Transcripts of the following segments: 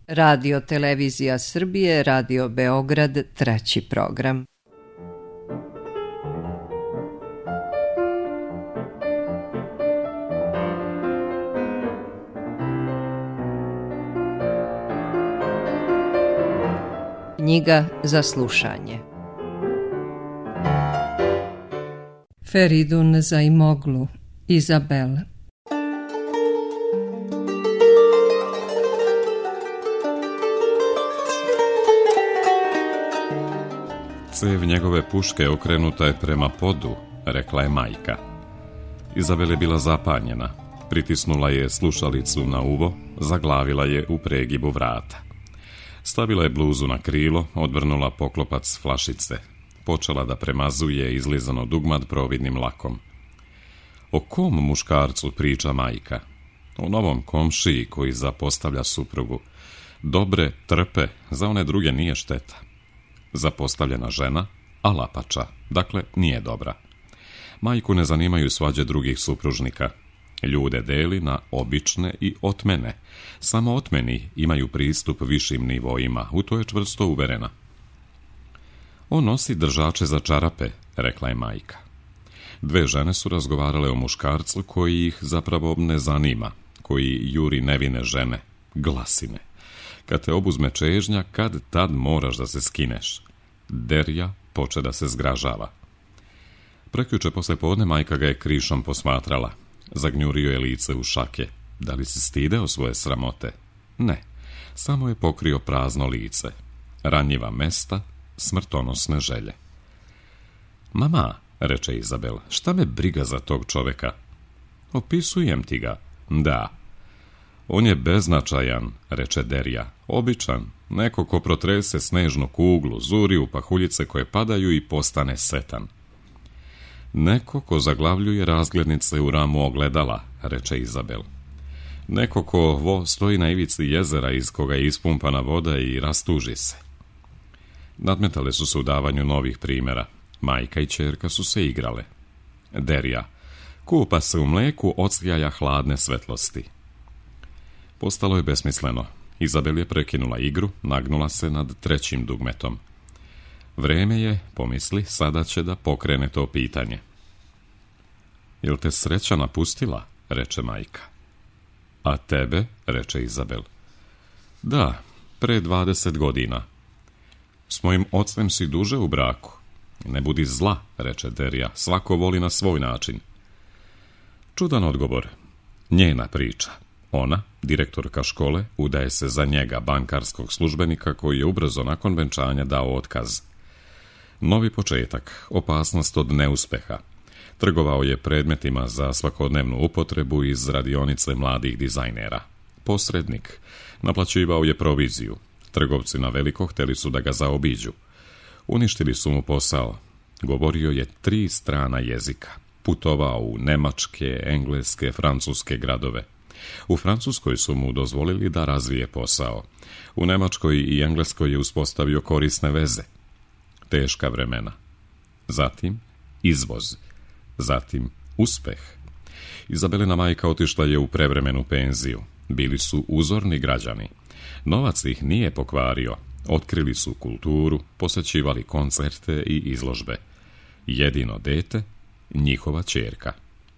Radio Televizija Srbije, Radio Beograd, 3. program. Knjiga za slušanje. Feridun Zaimoglu, Izabel. Cev njegove puške okrenuta je prema podu, rekla je majka. Izabel je bila zapanjena. Pritisnula je slušalicu na uvo, zaglavila je u pregibu vrata. Stavila je bluzu na krilo, odvrnula poklopac flašice. Počela da premazuje izlizano dugmad providnim lakom. O kom muškarcu priča majka? O novom komšiji koji zapostavlja suprugu. Dobre trpe, za one druge nije šteta. Zapostavljena žena, a lapača, dakle nije dobra. Majku ne zanimaju svađe drugih supružnika. Ljude deli na obične i otmene. Samo otmeni imaju pristup višim nivoima, u to je čvrsto uverena. On nosi držače za čarape, rekla je majka. Dve žene su razgovarale o muškarcu koji ih zapravo ne zanima, koji juri nevine žene, glasine. Kad te obuzme čežnja, kad tad moraš da se skineš. Derja poče da se zgražava. Prekjuče posle podne majka ga je krišom posmatrala. Zagnjurio je lice u šake. Da li se stideo svoje sramote? Ne, samo je pokrio prazno lice. Ranjiva mesta, smrtonosne želje. Mama, reče Izabel, šta me briga za tog čoveka? Opisujem ti ga. Da. On je beznačajan, reče Derja. Običan, neko ko protrese snežnu kuglu, zuri u pahuljice koje padaju i postane setan. Neko ko zaglavljuje razglednice u ramu ogledala, reče Izabel. Neko ko stoji na ivici jezera iz koga je ispumpana voda i rastuži se. Nadmetale su se u davanju novih primjera. Majka i ćerka su se igrale. Derja. Kupa se u mleku od sjaja hladne svetlosti. Postalo je besmisleno. Izabel je prekinula igru, nagnula se nad trećim dugmetom. Vreme je, pomisli, sada će da pokrene to pitanje. Jel te sreća napustila, reče majka. A tebe, reče Izabel. Da, pre 20 godina. S mojim ocem si duže u braku. Ne budi zla, reče Derja, svako voli na svoj način. Čudan odgovor. Njena priča. Ona, direktorka škole, udaje se za njega, bankarskog službenika koji je ubrzo nakon venčanja dao otkaz. Novi početak, opasnost od neuspeha. Trgovao je predmetima za svakodnevnu upotrebu iz radionice mladih dizajnera. Posrednik. Naplaćivao je proviziju. Trgovci na veliko hteli su da ga zaobiđu. Uništili su mu posao. Govorio je 3 strana jezika. Putovao u nemačke, engleske, francuske gradove. U Francuskoj su mu dozvolili da razvije posao. U Nemačkoj i Engleskoj je uspostavio korisne veze. Teška vremena. Zatim izvoz. Zatim uspeh. Izabelina majka otišla je u prevremenu penziju. Bili su uzorni građani. Novac ih nije pokvario. Otkrili su kulturu, posećivali koncerte i izložbe. Jedino dete, njihova ćerka.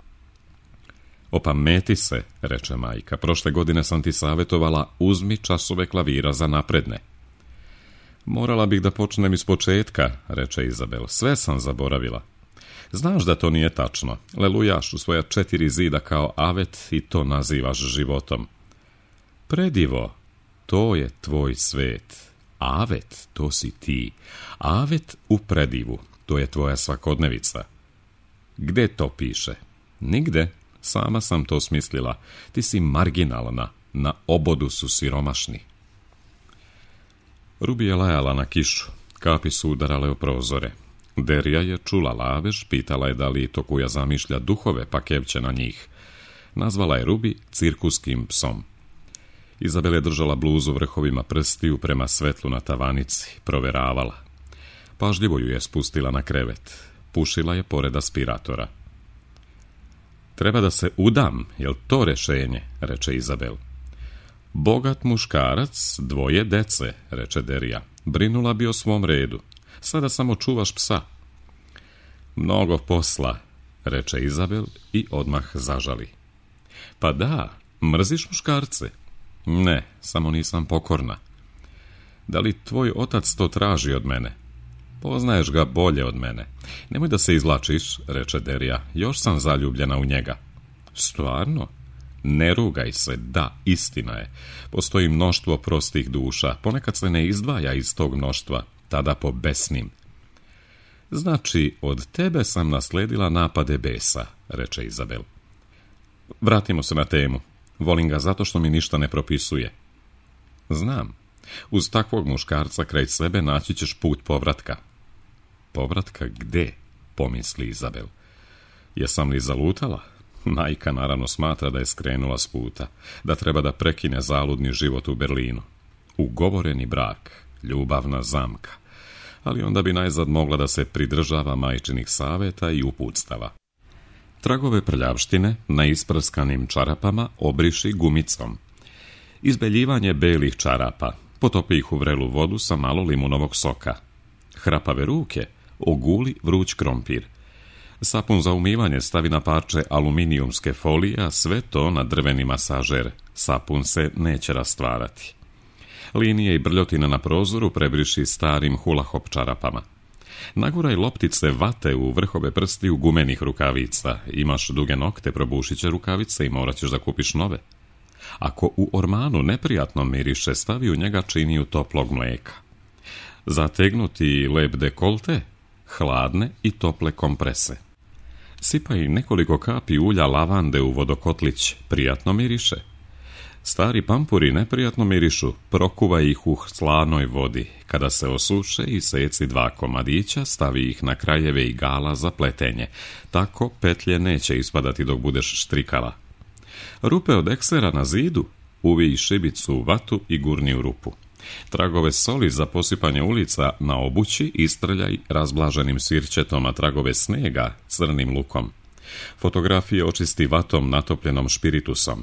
Opameti se, reče majka. Prošle godine sam ti savjetovala, uzmi časove klavira za napredne. Morala bih da počnem iz početka, reče Izabel. Sve sam zaboravila. Znaš da to nije tačno. Lelujaš u svoja 4 zida kao avet i to nazivaš životom. Predivo, to je tvoj svet. Avet, to si ti. Avet u predivu, to je tvoja svakodnevica. Gde to piše? Nigde. Sama sam to smislila. Ti si marginalna. Na obodu su siromašni. Rubi je lajala na kišu. Kapi su udarale o prozore. Derja je čula lavež, pitala je da li Tokuja zamišlja duhove, pa kevće na njih. Nazvala je Rubi cirkuskim psom. Izabel je držala bluzu vrhovima prstiju prema svetlu na tavanici, proveravala. Pažljivo ju je spustila na krevet. Pušila je pored aspiratora. Treba da se udam, jel to rešenje, reče Izabel. Bogat muškarac, 2 dece, reče Derija. Brinula bi o svom redu. Sada samo čuvaš psa. Mnogo posla, reče Izabel i odmah zažali. Pa da, mrziš muškarce? Ne, samo nisam pokorna. Da li tvoj otac to traži od mene? Poznaješ ga bolje od mene. Nemoj da se izvlačiš, reče Derija, još sam zaljubljena u njega. Stvarno? Ne rugaj se, da, istina je. Postoji mnoštvo prostih duša, ponekad se ne izdvaja iz tog mnoštva, tada pobesnim. Znači, od tebe sam nasledila napade besa, reče Izabel. Vratimo se na temu. Volim ga zato što mi ništa ne propisuje. Znam. Uz takvog muškarca kraj sebe naći ćeš put povratka. Povratka gde? Pomisli Izabel. Jesam li zalutala? Majka naravno smatra da je skrenula s puta, da treba da prekine zaludni život u Berlinu. Ugovoreni brak, ljubavna zamka. Ali onda bi najzad mogla da se pridržava majčinih saveta i uputstava. Tragove prljavštine na isprskanim čarapama obriši gumicom. Izbeljivanje belih čarapa, potopi ih u vrelu vodu sa malo limunovog soka. Hrapave ruke oguli vruć krompir. Sapun za umivanje stavi na parče aluminijumske folije, a sve to na drveni masažer. Sapun se neće rastvarati. Linije i brljotine na prozoru prebriši starim hula-hop čarapama. Naguraj loptice vate u vrhove prstiju gumenih rukavica. Imaš duge nokte, probušit će rukavice i morat ćeš da kupiš nove. Ako u ormanu neprijatno miriše, stavi u njega činiju toplog mlijeka. Zategnuti lep dekolte, hladne i tople komprese. Sipaj nekoliko kapi ulja lavande u vodokotlić, prijatno miriše. Stari pampuri neprijatno mirišu, prokuvaj ih u slanoj vodi. Kada se osuše, iseci 2 komadića, stavi ih na krajeve igala za pletenje. Tako petlje neće ispadati dok budeš štrikala. Rupe od eksera na zidu, uvij šibicu u vatu i gurni u rupu. Tragove soli za posipanje ulica na obući istrljaj razblaženim sirćetom, a tragove snega crnim lukom. Fotografije očisti vatom natopljenom špiritusom.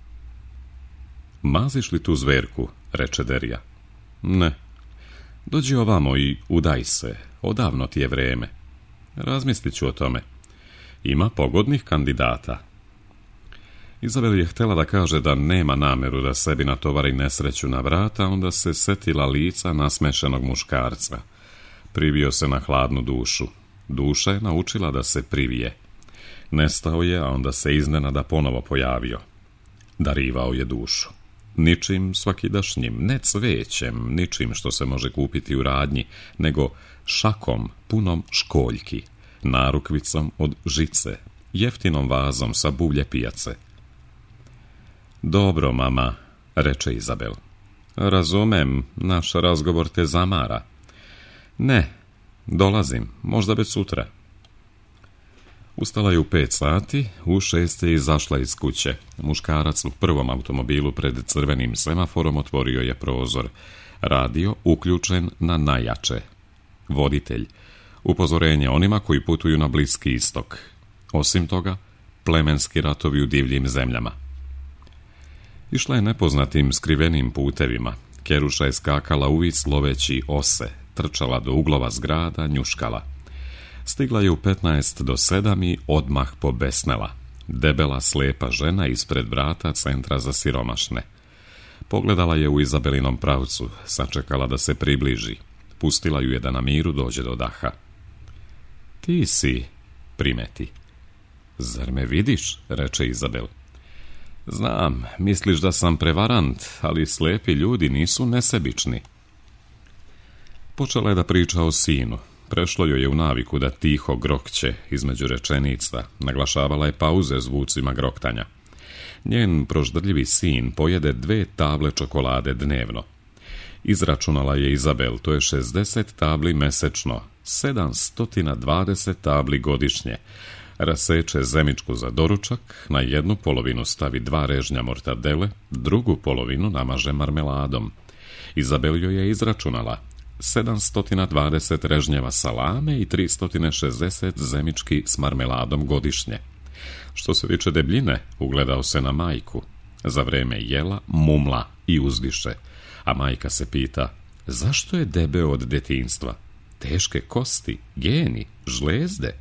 Maziš li tu zverku, reče Derija. Ne. Dođi ovamo i udaj se, odavno ti je vreme. Razmislit ću o tome. Ima pogodnih kandidata. Izabel je htjela da kaže da nema nameru da sebi natovari nesreću na vrata, onda se setila lica nasmešenog muškarca. Privio se na hladnu dušu. Duša je naučila da se privije. Nestao je, a onda se iznenada ponovo pojavio. Darivao je dušu. Ničim svakidašnjim, ne cvećem, ničim što se može kupiti u radnji, nego šakom punom školjki, narukvicom od žice, jeftinom vazom sa buvlje pijace. Dobro, mama, reče Izabel. Razumem, naš razgovor te zamara. Ne, dolazim, možda već sutra. Ustala je u 5 sati, u 6 je izašla iz kuće. Muškarac u prvom automobilu pred crvenim semaforom otvorio je prozor. Radio uključen na najjače. Voditelj. Upozorenje onima koji putuju na Bliski istok. Osim toga, plemenski ratovi u divljim zemljama. Išla je nepoznatim skrivenim putevima. Keruša je skakala uvic loveći ose, trčala do uglova zgrada, njuškala. Stigla je u 15 do 7 i odmah pobesnela. Debela, slepa žena ispred vrata centra za siromašne. Pogledala je u Izabelinom pravcu, sačekala da se približi. Pustila ju je da na miru dođe do daha. Ti si, primeti. Zar me vidiš, reče Izabel. Znam, misliš da sam prevarant, ali slepi ljudi nisu nesebični. Počela je da priča o sinu. Prešlo joj je u naviku da tiho grokće između rečenica, naglašavala je pauze zvucima groktanja. Njen proždrljivi sin pojede 2 table čokolade dnevno. Izračunala je Izabel, to je 60 tabli mesečno, 720 tabli godišnje. Raseče zemičku za doručak, na jednu polovinu stavi 2 režnja mortadele, drugu polovinu namaže marmeladom. Izabel joj je izračunala 720 režnjeva salame i 360 zemički s marmeladom godišnje. Što se tiče debljine, ugledao se na majku. Za vreme jela mumla i uzdiše, a majka se pita, zašto je debeo od detinjstva? Teške kosti, geni, žlezde.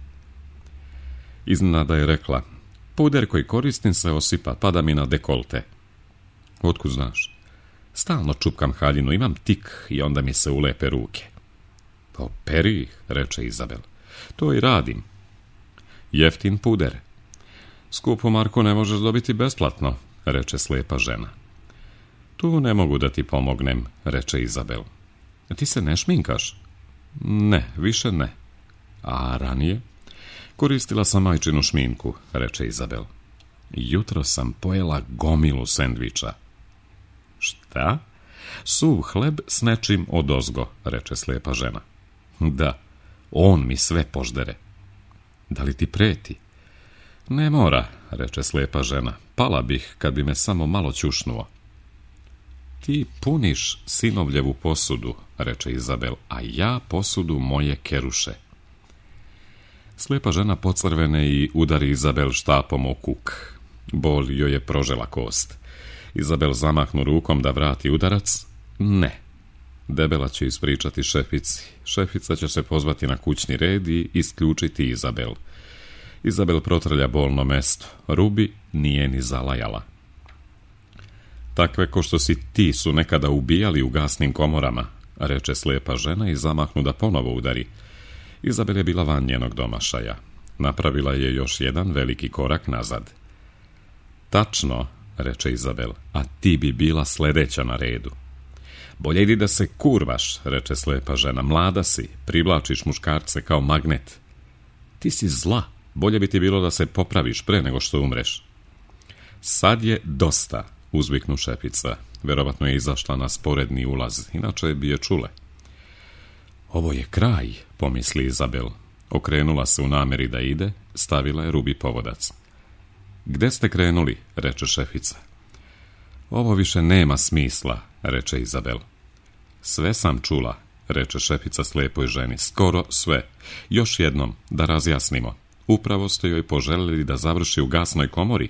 Iznenada je rekla, puder koji koristim se osipa, pada mi na dekolte. Otkud znaš? Stalno čupkam haljinu, imam tik i onda mi se ulepe ruke. Operi ih, reče Izabel. To i radim. Jeftin puder. Skupu marku ne možeš dobiti besplatno, reče slijepa žena. Tu ne mogu da ti pomognem, reče Izabel. Ti se ne šminkaš? Ne, više ne. A ranije? Koristila sam majčinu šminku, reče Izabel. Jutro sam pojela gomilu sendviča. Šta? Suv hleb s nečim odozgo, reče slijepa žena. Da, on mi sve poždere. Da li ti preti? Ne mora, reče slijepa žena. Pala bih kad bi me samo malo ćušnuo. Ti puniš sinovljevu posudu, reče Izabel, a ja posudu moje keruše. Slijepa žena pocrvene i udari Izabel štapom o kuk. Bol joj je prožela kost. Izabel zamahnu rukom da vrati udarac. Ne. Debela će ispričati šefici. Šefica će se pozvati na kućni red i isključiti Izabel. Izabel protrlja bolno mesto. Rubi nije ni zalajala. Takve ko što si ti su nekada ubijali u gasnim komorama, reče slijepa žena i zamahnu da ponovo udari. Izabel je bila van njenog domašaja. Napravila je još jedan veliki korak nazad. Tačno, reče Izabel, a ti bi bila sljedeća na redu. Bolje idi da se kurvaš, reče slijepa žena, mlada si, privlačiš muškarce kao magnet. Ti si zla, bolje bi ti bilo da se popraviš pre nego što umreš. Sad je dosta, uzviknu šefica. Verovatno je izašla na sporedni ulaz, inače bi je čule. Ovo je kraj, pomisli Izabel. Okrenula se u nameri da ide, stavila je Rubi povodac. Gde ste krenuli, reče šefica. Ovo više nema smisla, reče Izabel. Sve sam čula, reče šefica slijepoj ženi, skoro sve. Još jednom, da razjasnimo. Upravo ste joj poželjeli da završi u gasnoj komori.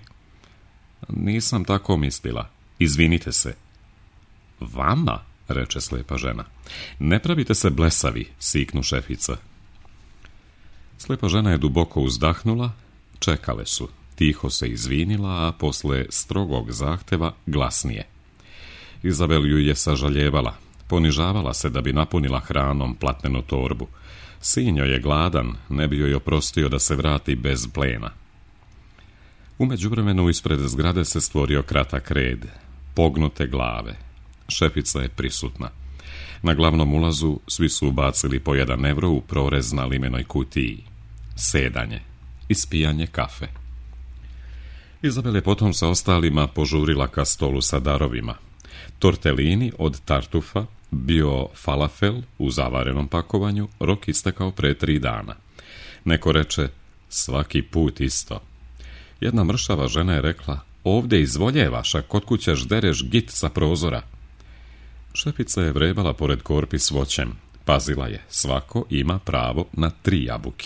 Nisam tako mislila. Izvinite se. Vama, reče slijepa žena. Ne pravite se blesavi, siknu šefica. Slijepa žena je duboko uzdahnula, čekale su. Tiho se izvinila, a posle strogog zahteva glasnije. Izabel ju je sažaljevala. Ponižavala se da bi napunila hranom platnenu torbu. Sin joj je gladan, ne bi joj oprostio da se vrati bez plena. U međuvremenu ispred zgrade se stvorio kratak red. Pognute glave. Šefica je prisutna. Na glavnom ulazu svi su ubacili po 1 evro u prorez na limenoj kutiji. Sedanje. Ispijanje kafe. Izabel je potom sa ostalima požurila ka stolu sa darovima. Tortelini od tartufa, bio falafel u zavarenom pakovanju, rok istekao pre 3 dana. Neko reče, svaki put isto. Jedna mršava žena je rekla, ovdje izvoljevaš, a kod kuće ždereš git sa prozora. Šefica je vrebala pored korpi s voćem. Pazila je, svako ima pravo na 3 jabuke.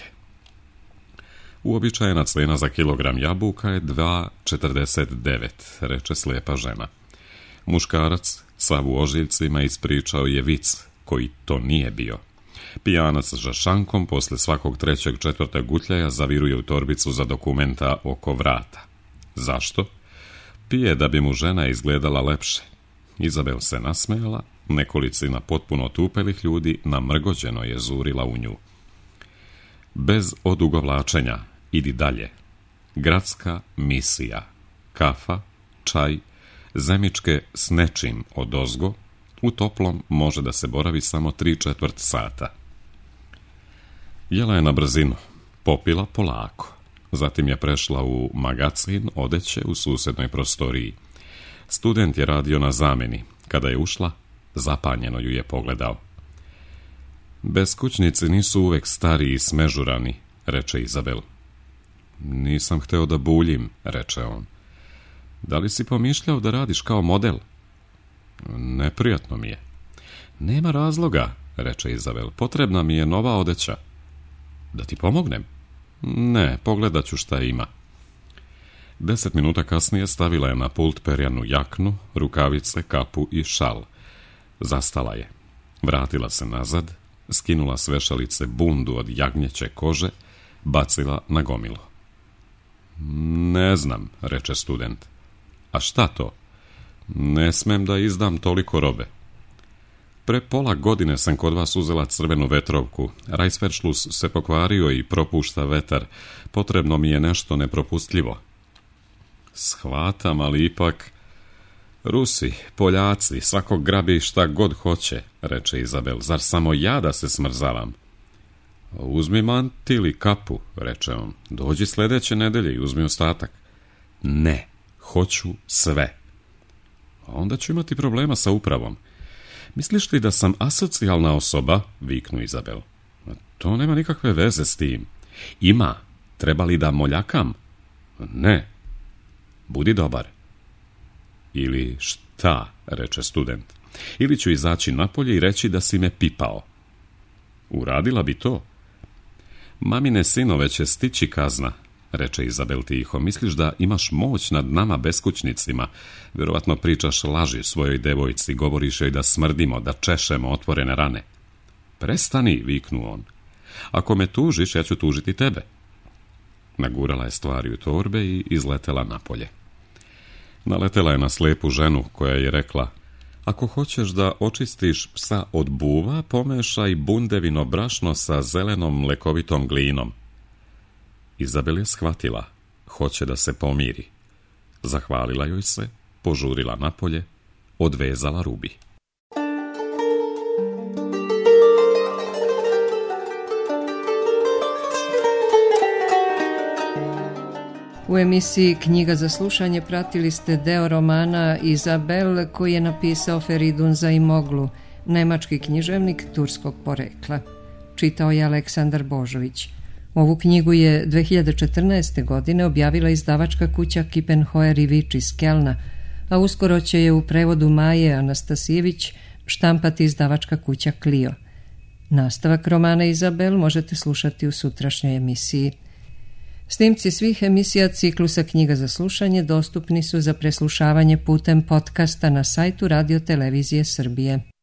Uobičajena cena za kilogram jabuka je 2,49, reče slijepa žena. Muškarac, sav u ožiljcima, ispričao je vic, koji to nije bio. Pijanac za šankom posle svakog 3. 4. gutljaja zaviruje u torbicu za dokumenta oko vrata. Zašto? Pije da bi mu žena izgledala lepše. Izabel se nasmejala, nekolicina potpuno otupelih ljudi namrgođeno je zurila u nju. Bez odugovlačenja, idi dalje. Gradska misija. Kafa, čaj, zemičke s nečim odozgo, u toplom može da se boravi samo 3/4 sata. Jela je na brzinu, popila polako. Zatim je prešla u magacin odeće u susednoj prostoriji. Student je radio na zameni. Kada je ušla, zapanjeno ju je pogledao. Beskućnici nisu uvek stari i smežurani, reče Izabel. Nisam hteo da buljim, reče on. Da li si pomišljao da radiš kao model? Neprijatno mi je. Nema razloga, reče Izabel. Potrebna mi je nova odeća. Da ti pomognem? Ne, pogledat ću šta ima. 10 minuta kasnije stavila je na pult perjanu jaknu, rukavice, kapu i šal. Zastala je. Vratila se nazad, skinula s vešalice bundu od jagnjeće kože, bacila na gomilu. Ne znam, reče student. A šta to? Ne smem da izdam toliko robe. Pre pola godine sam kod vas uzela crvenu vetrovku. Rajsveršlus se pokvario i propušta vetar. Potrebno mi je nešto nepropustljivo. Shvatam, ali ipak... Rusi, Poljaci, svakog grabi šta god hoće, reče Izabel. Zar samo ja da se smrzavam? Uzmi mant ili kapu, reče on. Dođi sljedeće nedelje i uzmi ostatak. Ne, hoću sve. Onda ću imati problema sa upravom. Misliš li da sam asocijalna osoba? Viknu Izabel. To nema nikakve veze s tim. Ima. Treba li da moljakam? Ne. Budi dobar. Ili šta, reče student. Ili ću izaći napolje i reći da si me pipao. Uradila bi to. Mamine sinove će stići kazna, reče Izabel tiho. Misliš da imaš moć nad nama beskućnicima? Vjerovatno pričaš laži svojoj devojci, govoriš joj da smrdimo, da češemo otvorene rane. Prestani, viknu on. Ako me tužiš, ja ću tužiti tebe. Nagurala je stvari u torbe i izletela napolje. Naletela je na slijepu ženu koja je rekla: ako hoćeš da očistiš psa od buva, pomešaj bundevino brašno sa zelenom lekovitom glinom. Izabel je shvatila, hoće da se pomiri. Zahvalila joj se, požurila napolje, odvezala rubi. U emisiji Knjiga za slušanje pratili ste deo romana Izabel koji je napisao Feridun Zaimoglu, nemački književnik turskog porekla. Čitao je Aleksandar Božović. Ovu knjigu je 2014. godine objavila izdavačka kuća Kippenhoer i Vič iz Kelna, a uskoro će je u prevodu Maje Anastasijević štampati izdavačka kuća Clio. Nastavak romana Izabel možete slušati u sutrašnjoj emisiji. Snimci svih emisija ciklusa Knjiga za slušanje dostupni su za preslušavanje putem podcasta na sajtu Radio Televizije Srbije.